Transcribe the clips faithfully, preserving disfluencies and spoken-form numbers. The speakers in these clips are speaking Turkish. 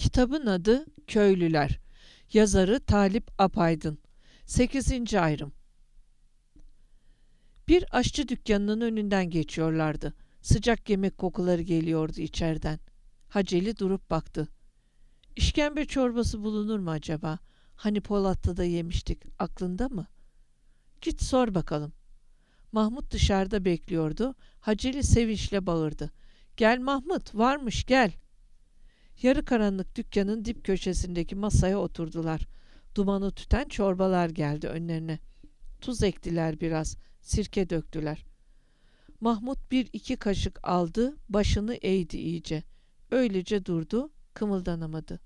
Kitabın adı Köylüler. Yazarı Talip Apaydın. sekizinci ayrım. Bir aşçı dükkanının önünden geçiyorlardı. Sıcak yemek kokuları geliyordu içeriden. Haceli durup baktı. İşkembe çorbası bulunur mu acaba? Hani Polatlı'da yemiştik. Aklında mı? Git sor bakalım. Mahmut dışarıda bekliyordu. Haceli sevinçle bağırdı. Gel Mahmut, varmış gel. Yarı karanlık dükkanın dip köşesindeki masaya oturdular. Dumanı tüten çorbalar geldi önlerine. Tuz ektiler biraz, sirke döktüler. Mahmut bir iki kaşık aldı, başını eğdi iyice. Öylece durdu, kımıldanamadı.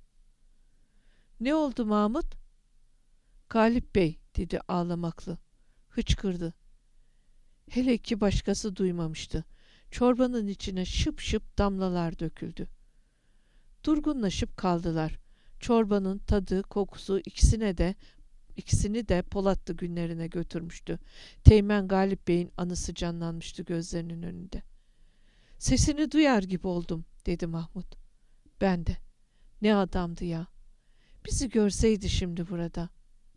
Ne oldu Mahmut? Galip Bey, dedi ağlamaklı. Hıçkırdı. Hele ki başkası duymamıştı. Çorbanın içine şıp şıp damlalar döküldü. Durgunlaşıp kaldılar. Çorbanın tadı, kokusu ikisine de ikisini de Polatlı günlerine götürmüştü. Teğmen Galip Bey'in anısı canlanmıştı gözlerinin önünde. Sesini duyar gibi oldum, dedi Mahmut. Ben de. Ne adamdı ya. Bizi görseydi şimdi burada.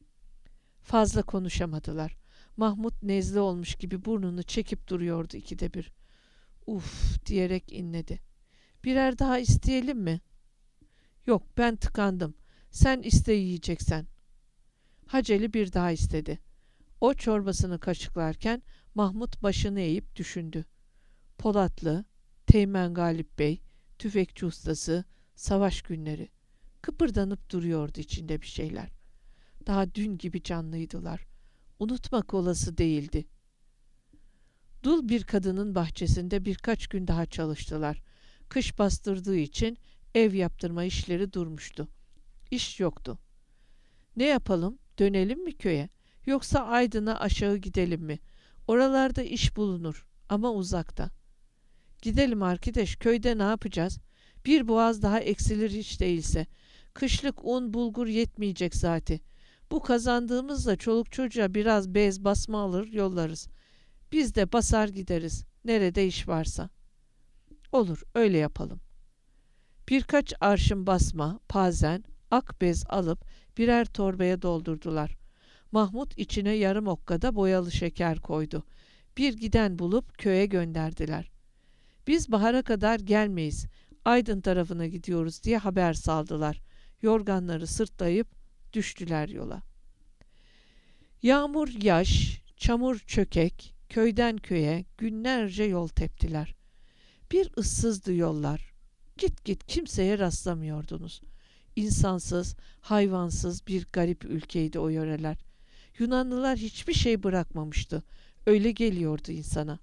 Fazla konuşamadılar. Mahmut nezle olmuş gibi burnunu çekip duruyordu ikide bir. Uf diyerek inledi. Birer daha isteyelim mi? Yok ben tıkandım. Sen iste yiyeceksen. Haceli bir daha istedi. O çorbasını kaşıklarken Mahmut başını eğip düşündü. Polatlı, Teğmen Galip Bey, tüfekçi ustası, savaş günleri. Kıpırdanıp duruyordu içinde bir şeyler. Daha dün gibi canlıydılar. Unutmak olası değildi. Dul bir kadının bahçesinde birkaç gün daha çalıştılar. Kış bastırdığı için ev yaptırma işleri durmuştu. İş yoktu. Ne yapalım? Dönelim mi köye? Yoksa Aydın'a aşağı gidelim mi? Oralarda iş bulunur ama uzakta. Gidelim arkadaş, köyde ne yapacağız? Bir boğaz daha eksilir hiç değilse. Kışlık un bulgur yetmeyecek zaten. Bu kazandığımızla çoluk çocuğa biraz bez basma alır yollarız. Biz de basar gideriz. Nerede iş varsa. Olur, öyle yapalım. Birkaç arşın basma, pazen, ak bez alıp birer torbaya doldurdular. Mahmut içine yarım okkada boyalı şeker koydu. Bir giden bulup köye gönderdiler. Biz bahara kadar gelmeyiz, Aydın tarafına gidiyoruz diye haber saldılar. Yorganları sırtlayıp düştüler yola. Yağmur yaş, çamur çökek, köyden köye günlerce yol teptiler. Bir ıssızdı yollar. Git git kimseye rastlamıyordunuz. İnsansız, hayvansız bir garip ülkeydi o yöreler. Yunanlılar hiçbir şey bırakmamıştı. Öyle geliyordu insana.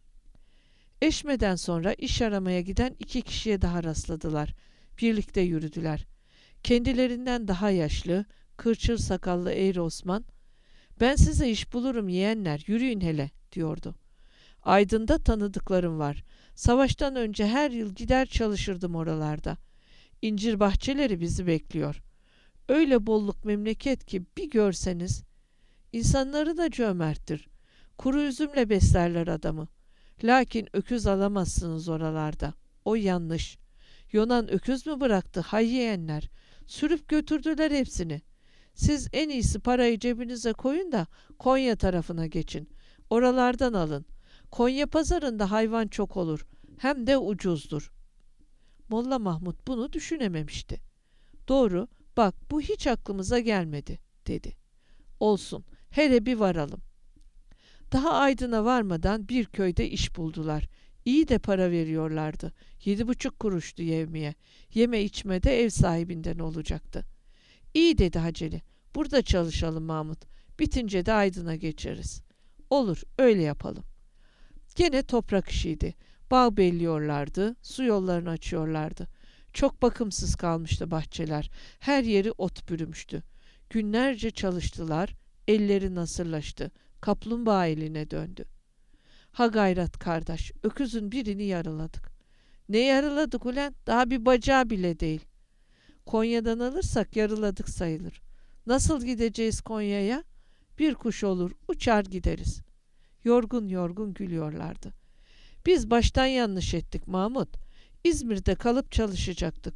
Eşmeden sonra iş aramaya giden iki kişiye daha rastladılar. Birlikte yürüdüler. Kendilerinden daha yaşlı, kırçır sakallı Eğri Osman, "Ben size iş bulurum yeğenler, yürüyün hele," diyordu. "Aydın'da tanıdıklarım var. Savaştan önce her yıl gider çalışırdım oralarda. İncir bahçeleri bizi bekliyor. Öyle bolluk memleket ki bir görseniz. İnsanları da cömerttir. Kuru üzümle beslerler adamı. Lakin öküz alamazsınız oralarda. O yanlış. Yonan öküz mü bıraktı hay yeğenler? Sürüp götürdüler hepsini. Siz en iyisi parayı cebinize koyun da Konya tarafına geçin. Oralardan alın. Konya pazarında hayvan çok olur. Hem de ucuzdur." Molla Mahmut bunu düşünememişti. "Doğru, bak bu hiç aklımıza gelmedi," dedi. "Olsun, hele bir varalım." Daha Aydın'a varmadan bir köyde iş buldular. İyi de para veriyorlardı. Yedi buçuk kuruştu yevmiye. Yeme içme de ev sahibinden olacaktı. "İyi," dedi Haceli. "Burada çalışalım Mahmut. Bitince de Aydın'a geçeriz." "Olur, öyle yapalım." Gene toprak işiydi. Bağ belliyorlardı, su yollarını açıyorlardı. Çok bakımsız kalmıştı bahçeler. Her yeri ot bürümüştü. Günlerce çalıştılar, elleri nasırlaştı. Kaplumbağa eline döndü. "Ha gayret kardeş, öküzün birini yaraladık." "Ne yaraladık ulen? Daha bir bacağı bile değil." "Konya'dan alırsak yarıladık sayılır." "Nasıl gideceğiz Konya'ya?" "Bir kuş olur, uçar gideriz." Yorgun yorgun gülüyorlardı. "Biz baştan yanlış ettik Mahmut. İzmir'de kalıp çalışacaktık.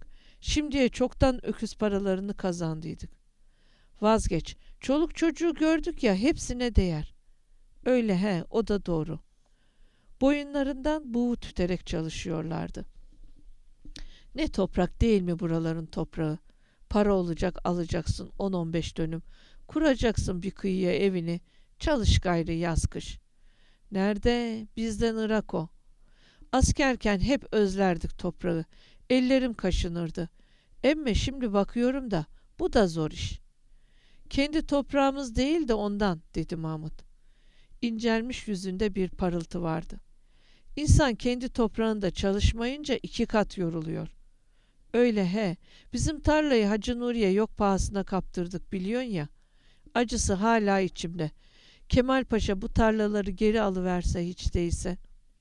Şimdiye çoktan öküz paralarını kazandıydık. Vazgeç. Çoluk çocuğu gördük ya, hepsine değer. Öyle he, o da doğru. Boyunlarından buğu tüterek çalışıyorlardı. Ne toprak değil mi buraların toprağı? Para olacak, alacaksın on on beş dönüm. Kuracaksın bir kıyıya evini. Çalış gayrı yaz kış. Nerede? Bizden Irak o. Askerken hep özlerdik toprağı. Ellerim kaşınırdı. Emme şimdi bakıyorum da bu da zor iş. Kendi toprağımız değil de ondan, dedi Mahmut. İncelmiş yüzünde bir parıltı vardı. İnsan kendi toprağında çalışmayınca iki kat yoruluyor. Öyle he, bizim tarlayı Hacı Nuri'ye yok pahasına kaptırdık biliyorsun ya. Acısı hala içimde. Kemal Paşa bu tarlaları geri alıverse hiç değilse.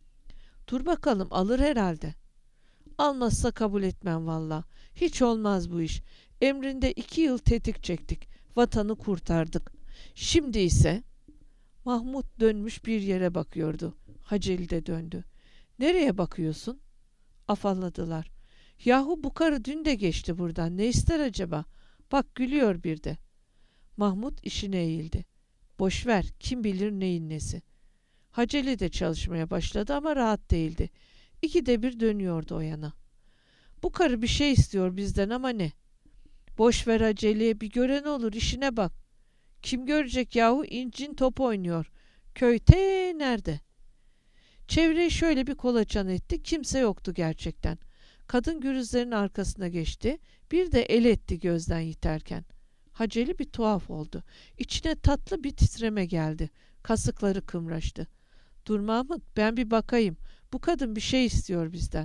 Dur bakalım, alır herhalde. Almazsa kabul etmem valla. Hiç olmaz bu iş. Emrinde iki yıl tetik çektik. Vatanı kurtardık. Şimdi ise... Mahmut dönmüş bir yere bakıyordu. Haceli de döndü. Nereye bakıyorsun? Afalladılar. Yahu bu karı dün de geçti buradan. Ne ister acaba? Bak gülüyor bir de. Mahmut işine eğildi. Boş ver, kim bilir neyin nesi. Haceli de çalışmaya başladı ama rahat değildi. İkide bir dönüyordu o yana. Bu karı bir şey istiyor bizden ama ne? Boş ver Haceli'ye, bir gören olur, işine bak. Kim görecek yahu, incin top oynuyor. Köy te nerede? Çevreyi şöyle bir kolaçan etti. Kimse yoktu gerçekten. Kadın gürüzlerin arkasına geçti. Bir de el etti gözden yiterken. Haceli bir tuhaf oldu. İçine tatlı bir titreme geldi. Kasıkları kımraştı. Dur Mahmut, ben bir bakayım. Bu kadın bir şey istiyor bizden.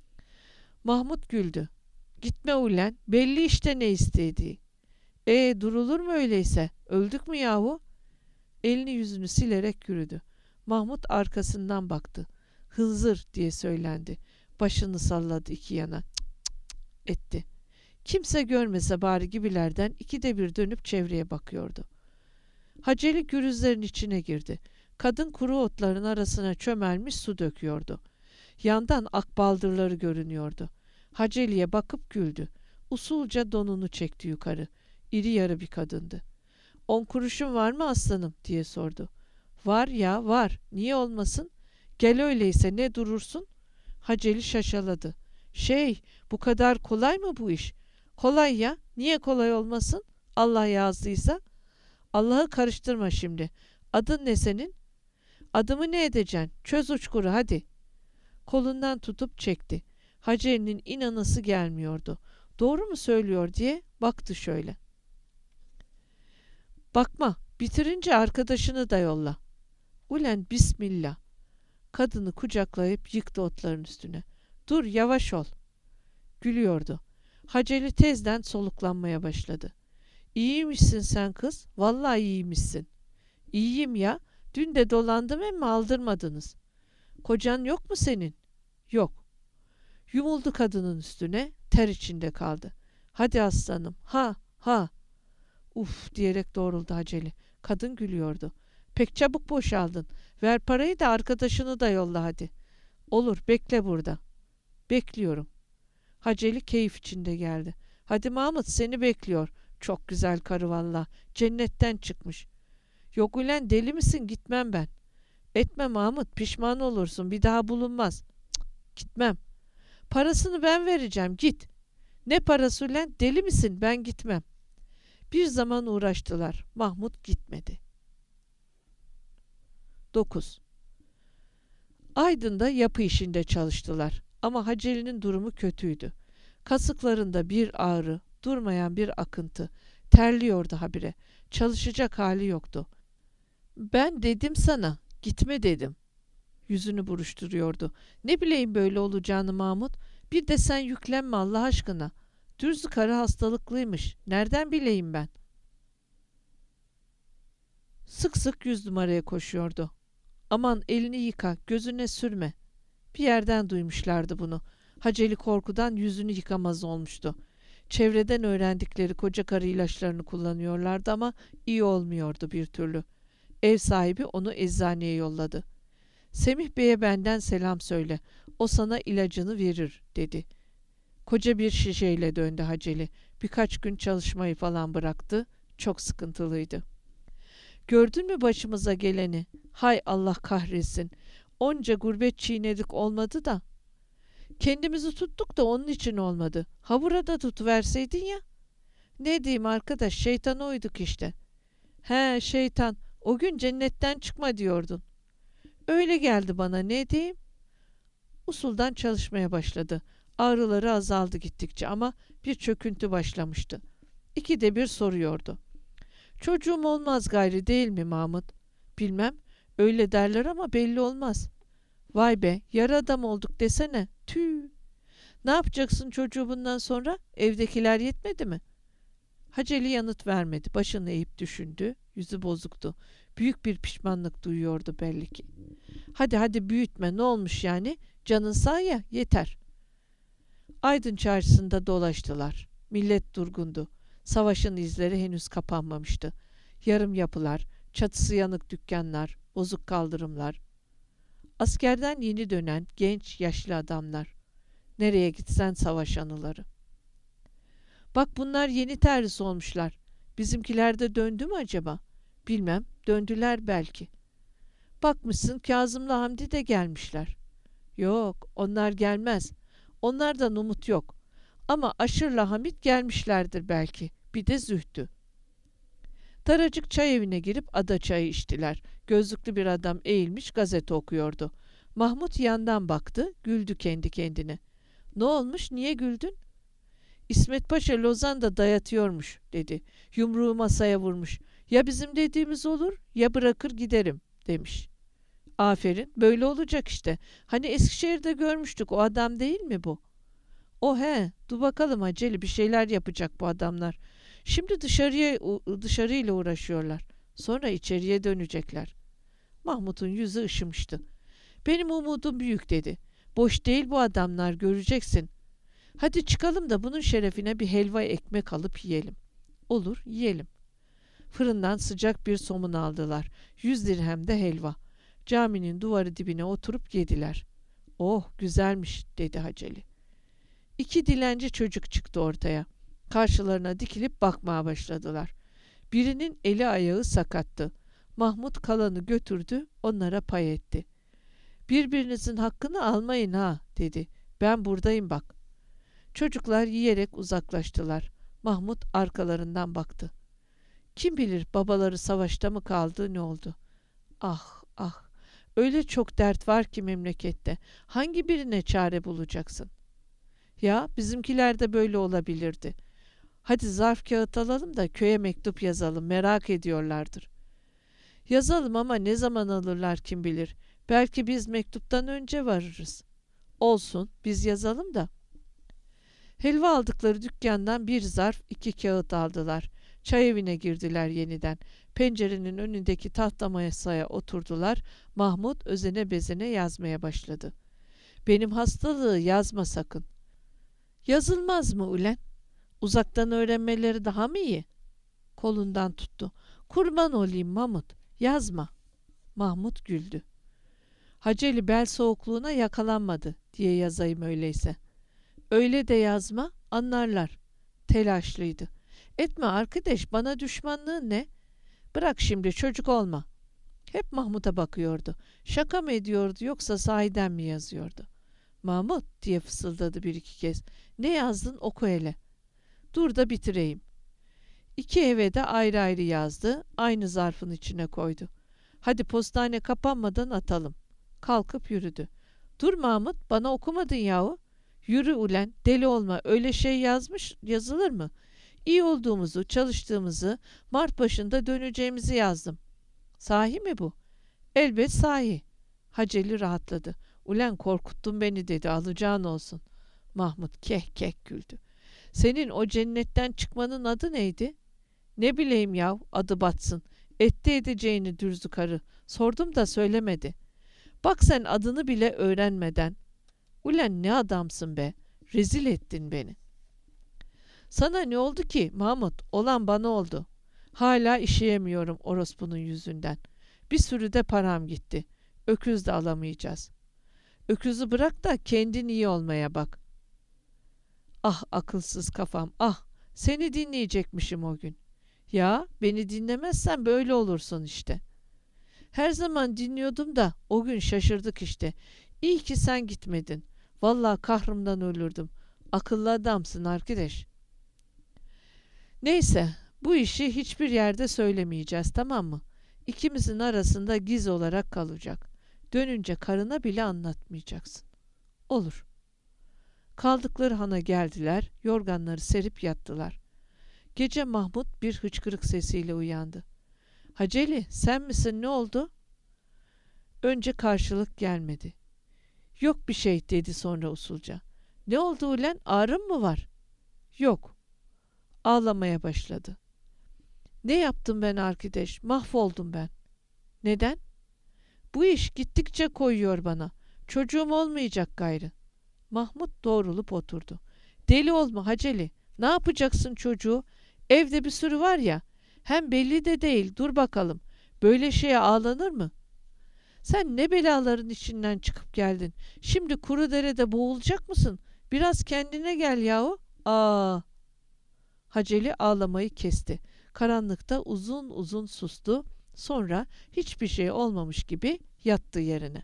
Mahmut güldü. Gitme ulen, belli işte ne istediği. E durulur mu öyleyse? Öldük mü yahu? Elini yüzünü silerek yürüdü. Mahmut arkasından baktı. Hınzır diye söylendi. Başını salladı iki yana. Cık cık cık etti. Kimse görmese bari gibilerden ikide bir dönüp çevreye bakıyordu. Haceli gürüzlerin içine girdi. Kadın kuru otların arasına çömelmiş su döküyordu. Yandan akbaldırları görünüyordu. Haceli'ye bakıp güldü. Usulca donunu çekti yukarı. İri yarı bir kadındı. On kuruşun var mı aslanım diye sordu. Var ya var, niye olmasın? Gel öyleyse, ne durursun? Haceli şaşaladı. Şey, bu kadar kolay mı bu iş? Kolay ya, niye kolay olmasın? Allah yazdıysa. Allah'ı karıştırma şimdi. Adın ne senin? Adımı ne edeceksin? Çöz uçkuru hadi. Kolundan tutup çekti. Hacer'in inanası gelmiyordu. Doğru mu söylüyor diye baktı şöyle. Bakma, bitirince arkadaşını da yolla. Ulen bismillah. Kadını kucaklayıp yıktı otların üstüne. Dur, yavaş ol. Gülüyordu. Haceli tezden soluklanmaya başladı. İyiymişsin sen kız, vallahi iyiymişsin. İyiyim ya, dün de dolandım ama aldırmadınız. Kocan yok mu senin? Yok. Yumuldu kadının üstüne, ter içinde kaldı. Hadi aslanım, ha, ha. Uf diyerek doğruldu Haceli. Kadın gülüyordu. Pek çabuk boşaldın. Ver parayı da arkadaşını da yolla hadi. Olur, bekle burada. Bekliyorum. Haceli keyif içinde geldi. Hadi Mahmut, seni bekliyor. Çok güzel karı valla. Cennetten çıkmış. Yok ulen, deli misin, gitmem ben. Etme Mahmut, pişman olursun, bir daha bulunmaz. Cık, gitmem. Parasını ben vereceğim, git. Ne parası ulen, deli misin, ben gitmem. Bir zaman uğraştılar. Mahmut gitmedi. dokuz. Aydın'da yapı işinde çalıştılar. Ama Haceli'nin durumu kötüydü. Kasıklarında bir ağrı, durmayan bir akıntı. Terliyordu habire. Çalışacak hali yoktu. Ben dedim sana, gitme dedim. Yüzünü buruşturuyordu. Ne bileyim böyle olacağını Mahmut. Bir de sen yüklenme Allah aşkına. Dürzü karı hastalıklıymış. Nereden bileyim ben? Sık sık yüz numaraya koşuyordu. Aman elini yıka, gözüne sürme. Bir yerden duymuşlardı bunu. Haceli korkudan yüzünü yıkamaz olmuştu. Çevreden öğrendikleri koca karı ilaçlarını kullanıyorlardı ama iyi olmuyordu bir türlü. Ev sahibi onu eczaneye yolladı. Semih Bey'e benden selam söyle. O sana ilacını verir dedi. Koca bir şişeyle döndü Haceli. Birkaç gün çalışmayı falan bıraktı. Çok sıkıntılıydı. Gördün mü başımıza geleni? Hay Allah kahretsin. Onca gurbet çiğnedik olmadı da. Kendimizi tuttuk da onun için olmadı. Ha burada tutuverseydin ya. Ne diyeyim arkadaş, şeytana uyduk işte. He şeytan, o gün cennetten çıkma diyordun. Öyle geldi bana, ne diyeyim? Usuldan çalışmaya başladı. Ağrıları azaldı gittikçe ama bir çöküntü başlamıştı. İkide bir soruyordu. Çocuğum olmaz gayri değil mi Mahmut? Bilmem, öyle derler ama belli olmaz. Vay be, yarı adam olduk desene. Tüh. Ne yapacaksın çocuğu bundan sonra? Evdekiler yetmedi mi? Haceli yanıt vermedi. Başını eğip düşündü. Yüzü bozuktu. Büyük bir pişmanlık duyuyordu belli ki. Hadi hadi büyütme, ne olmuş yani? Canın sağ ya, yeter. Aydın çarşısında dolaştılar. Millet durgundu. Savaşın izleri henüz kapanmamıştı. Yarım yapılar, çatısı yanık dükkanlar, bozuk kaldırımlar. Askerden yeni dönen genç yaşlı adamlar. Nereye gitsen savaş anıları. Bak bunlar yeni terhis olmuşlar. Bizimkiler de döndü mü acaba? Bilmem, döndüler belki. Bakmışsın Kazım'la Hamdi de gelmişler. Yok, onlar gelmez. Onlardan umut yok. Ama Aşır'la Hamit gelmişlerdir belki. Bir de Zühtü. Daracık çay evine girip ada çayı içtiler. Gözlüklü bir adam eğilmiş gazete okuyordu. Mahmut yandan baktı, güldü kendi kendine. Ne olmuş, niye güldün? İsmet Paşa Lozan'da dayatıyormuş dedi. Yumruğu masaya vurmuş. Ya bizim dediğimiz olur ya bırakır giderim demiş. Aferin, böyle olacak işte. Hani Eskişehir'de görmüştük, o adam değil mi bu? O he, dur bakalım Haceli, bir şeyler yapacak bu adamlar. Şimdi dışarıya dışarıyla uğraşıyorlar. Sonra içeriye dönecekler. Mahmut'un yüzü ışımıştı. Benim umudum büyük dedi. Boş değil bu adamlar, göreceksin. Hadi çıkalım da bunun şerefine bir helva ekmek alıp yiyelim. Olur, yiyelim. Fırından sıcak bir somun aldılar. Yüz dirhem de helva. Caminin duvarı dibine oturup yediler. Oh, güzelmiş dedi Haceli. İki dilenci çocuk çıktı ortaya. Karşılarına dikilip bakmaya başladılar. Birinin eli ayağı sakattı. Mahmut kalanı götürdü, onlara pay etti. Birbirinizin hakkını almayın ha dedi. Ben buradayım bak. Çocuklar yiyerek uzaklaştılar. Mahmut arkalarından baktı. Kim bilir babaları savaşta mı kaldı, ne oldu? Ah ah, öyle çok dert var ki memlekette. Hangi birine çare bulacaksın? Ya bizimkiler de böyle olabilirdi. Hadi zarf kağıt alalım da köye mektup yazalım, merak ediyorlardır. Yazalım ama ne zaman alırlar kim bilir. Belki biz mektuptan önce varırız. Olsun, biz yazalım da. Helva aldıkları dükkandan bir zarf iki kağıt aldılar. Çay evine girdiler yeniden. Pencerenin önündeki tahta masaya oturdular. Mahmut özene bezene yazmaya başladı. Benim hastalığı yazma sakın. Yazılmaz mı ulen? Uzaktan öğrenmeleri daha mı iyi? Kolundan tuttu. Kurban olayım Mahmut, yazma. Mahmut güldü. Haceli bel soğukluğuna yakalanmadı diye yazayım öyleyse. Öyle de yazma, anlarlar. Telaşlıydı. Etme arkadaş, bana düşmanlığın ne? Bırak şimdi, çocuk olma. Hep Mahmut'a bakıyordu. Şaka mı ediyordu yoksa sahiden mi yazıyordu? Mahmut diye fısıldadı bir iki kez. Ne yazdın oku hele. Dur da bitireyim. İki eve de ayrı ayrı yazdı. Aynı zarfın içine koydu. Hadi postane kapanmadan atalım. Kalkıp yürüdü. Dur Mahmut, bana okumadın yahu. Yürü ulen, deli olma, öyle şey yazmış yazılır mı? İyi olduğumuzu, çalıştığımızı, Mart başında döneceğimizi yazdım. Sahi mi bu? Elbet sahi. Haceli rahatladı. Ulen korkuttun beni dedi, alacağın olsun. Mahmut keh keh güldü. Senin o cennetten çıkmanın adı neydi? Ne bileyim yav, adı batsın. Etti edeceğini dürzü karı. Sordum da söylemedi. Bak sen adını bile öğrenmeden. Ulen ne adamsın be. Rezil ettin beni. Sana ne oldu ki Mahmut? Olan bana oldu. Hala işeyemiyorum orospunun yüzünden. Bir sürü de param gitti. Öküz de alamayacağız. Öküzü bırak da kendin iyi olmaya bak. Ah akılsız kafam, ah! Seni dinleyecekmişim o gün. Ya beni dinlemezsen böyle olursun işte. Her zaman dinliyordum da o gün şaşırdık işte. İyi ki sen gitmedin. Vallahi kahrımdan ölürdüm. Akıllı adamsın arkadaş. Neyse, bu işi hiçbir yerde söylemeyeceğiz, tamam mı? İkimizin arasında giz olarak kalacak. Dönünce karına bile anlatmayacaksın. Olur. Kaldıkları hana geldiler, yorganları serip yattılar. Gece Mahmut bir hıçkırık sesiyle uyandı. Haceli, sen misin, ne oldu? Önce karşılık gelmedi. Yok bir şey dedi sonra usulca. Ne oldu ulen, ağrın mı var? Yok. Ağlamaya başladı. Ne yaptım ben arkadaş, mahvoldum ben. Neden? Bu iş gittikçe koyuyor bana. Çocuğum olmayacak gayrı. Mahmut doğrulup oturdu. Deli olma Haceli. Ne yapacaksın çocuğu? Evde bir sürü var ya. Hem belli de değil. Dur bakalım. Böyle şeye ağlanır mı? Sen ne belaların içinden çıkıp geldin. Şimdi kuru derede boğulacak mısın? Biraz kendine gel yahu. Aa. Haceli ağlamayı kesti. Karanlıkta uzun uzun sustu. Sonra hiçbir şey olmamış gibi yattı yerine.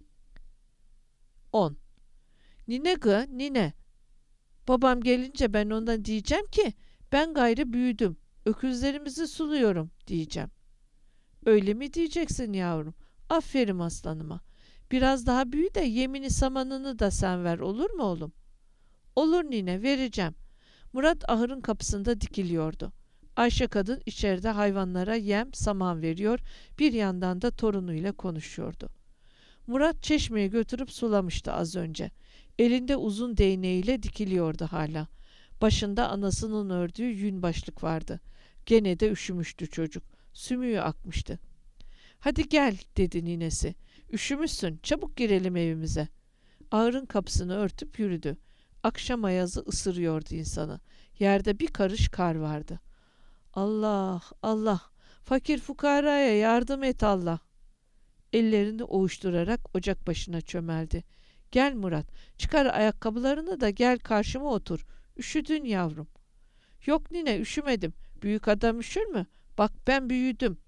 on. Nine gı, nine. Babam gelince ben ona diyeceğim ki ben gayrı büyüdüm. Öküzlerimizi suluyorum diyeceğim. Öyle mi diyeceksin yavrum? Aferin aslanıma. Biraz daha büyü de yemini samanını da sen ver, olur mu oğlum? Olur nine, vereceğim. Murat ahırın kapısında dikiliyordu. Ayşe kadın içeride hayvanlara yem, saman veriyor, bir yandan da torunuyla konuşuyordu. Murat çeşmeye götürüp sulamıştı az önce. Elinde uzun değneğiyle dikiliyordu hala. Başında anasının ördüğü yün başlık vardı. Gene de üşümüştü çocuk. Sümüğü akmıştı. Hadi gel dedi ninesi. Üşümüşsün, çabuk girelim evimize. Ağırın kapısını örtüp yürüdü. Akşam ayazı ısırıyordu insanı. Yerde bir karış kar vardı. Allah, Allah, fakir fukaraya yardım et Allah. Ellerini ovuşturarak ocak başına çömeldi. Gel Murat, çıkar ayakkabılarını da gel karşıma otur. Üşüdün yavrum. Yok nine, üşümedim. Büyük adam üşür mü? Bak ben büyüdüm.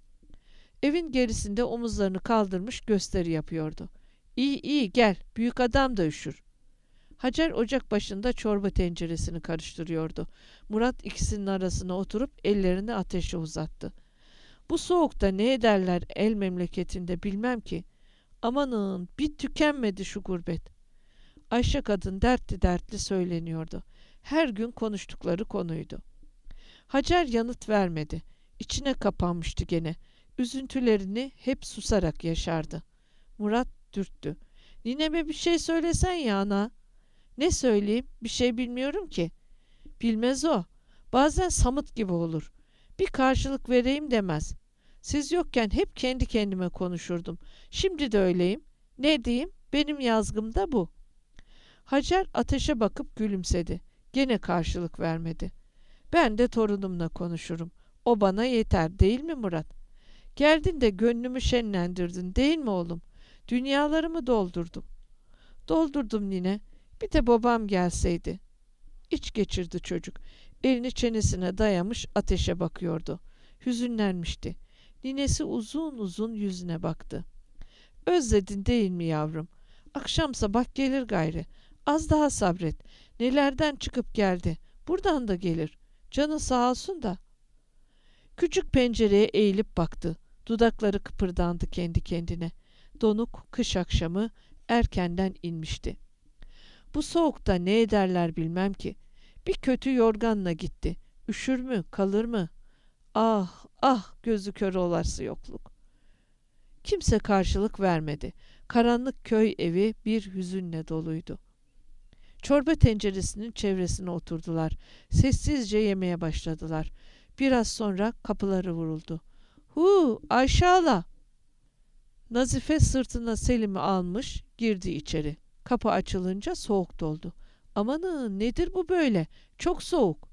Evin gerisinde omuzlarını kaldırmış gösteri yapıyordu. İyi iyi gel, büyük adam da üşür. Hacer ocak başında çorba tenceresini karıştırıyordu. Murat ikisinin arasına oturup ellerini ateşe uzattı. Bu soğukta ne ederler el memleketinde bilmem ki. Amanın bir tükenmedi şu gurbet. Ayşe kadın dertli dertli söyleniyordu. Her gün konuştukları konuydu. Hacer yanıt vermedi. İçine kapanmıştı gene. Üzüntülerini hep susarak yaşardı. Murat dürttü. Nineme bir şey söylesen ya ana. Ne söyleyeyim? Bir şey bilmiyorum ki. Bilmez o. Bazen samut gibi olur. Bir karşılık vereyim demez. Siz yokken hep kendi kendime konuşurdum. Şimdi de öyleyim. Ne diyeyim? Benim yazgım da bu. Hacer ateşe bakıp gülümsedi. Gene karşılık vermedi. Ben de torunumla konuşurum. O bana yeter değil mi Murat? Geldin de gönlümü şenlendirdin değil mi oğlum? Dünyalarımı doldurdum. Doldurdum nine. Bir de babam gelseydi. İç geçirdi çocuk. Elini çenesine dayamış ateşe bakıyordu. Hüzünlenmişti. Ninesi uzun uzun yüzüne baktı. Özledin değil mi yavrum? Akşam sabah gelir gayrı. Az daha sabret. Nelerden çıkıp geldi. Buradan da gelir. Canı sağ olsun da. Küçük pencereye eğilip baktı. Dudakları kıpırdandı kendi kendine. Donuk kış akşamı erkenden inmişti. Bu soğukta ne ederler bilmem ki. Bir kötü yorganla gitti. Üşür mü, kalır mı? Ah, ah gözü kör olası yokluk. Kimse karşılık vermedi. Karanlık köy evi bir hüzünle doluydu. Çorba tenceresinin çevresine oturdular. Sessizce yemeye başladılar. Biraz sonra kapıları vuruldu. Hu, Ayşe hala! Nazife sırtına Selim'i almış, girdi içeri. Kapı açılınca soğuk doldu. Amanın nedir bu böyle? Çok soğuk.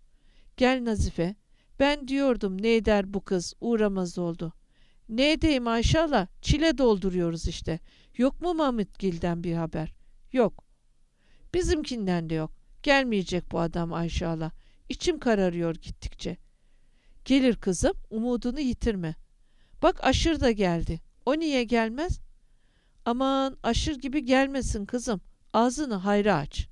Gel Nazife. Ben diyordum ne eder bu kız uğramaz oldu. Ne edeyim Ayşe hala? Çile dolduruyoruz işte. Yok mu Mahmutgil'den bir haber? Yok. Bizimkinden de yok. Gelmeyecek bu adam Ayşe hala. İçim kararıyor gittikçe. Gelir kızım, umudunu yitirme. Bak Aşır da geldi. O niye gelmez? Aman Aşır gibi gelmesin kızım. Ağzını hayra aç.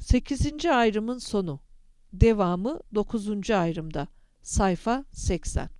Sekizinci ayrımın sonu. Devamı dokuzuncu ayrımda. Sayfa seksen.